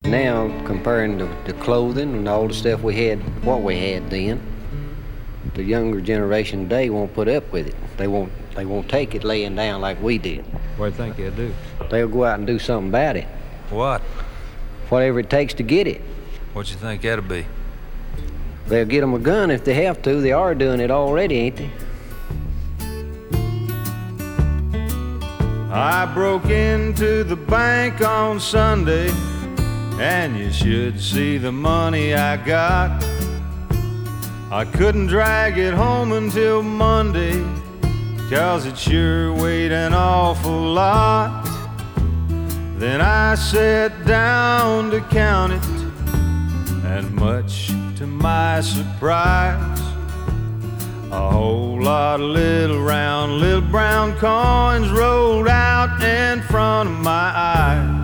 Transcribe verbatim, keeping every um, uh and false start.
Now, comparing the, the clothing and all the stuff we had, what we had then, the younger generation today won't put up with it. They won't, they won't take it laying down like we did. What do you think they'll do? They'll go out and do something about it. What? Whatever it takes to get it. What you think that'll be? They'll get them a gun if they have to. They are doing it already, ain't they? I broke into the bank on Sunday, and you should see the money I got. I couldn't drag it home until Monday, 'cause it sure weighed an awful lot. Then I sat down to count it, and much to my surprise, a whole lot of little round, little brown coins rolled out in front of my eyes.